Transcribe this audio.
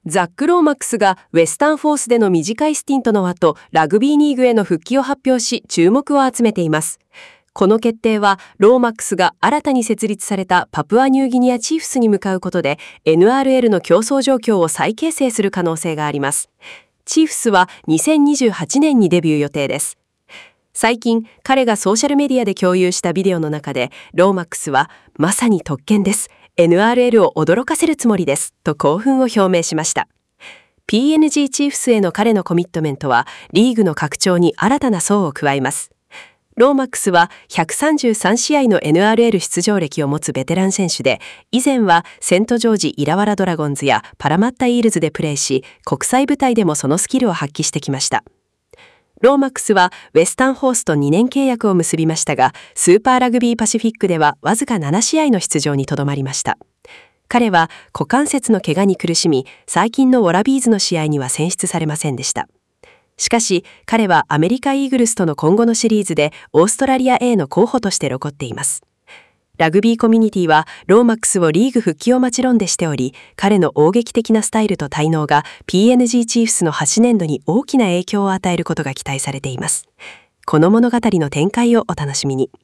ザック・ローマックスがウェスタンフォースでの短いスティントの後、ラグビーリーグへの復帰を発表し、注目を集めています。この決定は、ローマックスが新たに設立されたパプアニューギニアチーフスに向かうことで、NRL の競争状況を再形成する可能性があります。チーフスは2028年にデビュー予定です。最近、彼がソーシャルメディアで共有したビデオの中で、ローマックスは、まさに特権です。NRL を驚かせるつもりです。と興奮を表明しました。PNG チーフスへの彼のコミットメントは、リーグの拡張に新たな層を加えます。ローマックスは133試合の NRL 出場歴を持つベテラン選手で、以前はセントジョージ・イラワラドラゴンズやパラマッタイールズでプレーし、国際舞台でもそのスキルを発揮してきました。ローマックスはウェスタンフォースと2年契約を結びましたが、スーパーラグビーパシフィックではわずか7試合の出場にとどまりました。彼は股関節の怪我に苦しみ、最近のウォラビーズの試合には選出されませんでした。しかし、彼はアメリカイーグルスとの今後のシリーズでオーストラリア A の候補として残っています。ラグビーコミュニティはローマックスをリーグ復帰を待ち論でしており、彼の攻撃的なスタイルと才能が PNG チーフスの8年度に大きな影響を与えることが期待されています。この物語の展開をお楽しみに。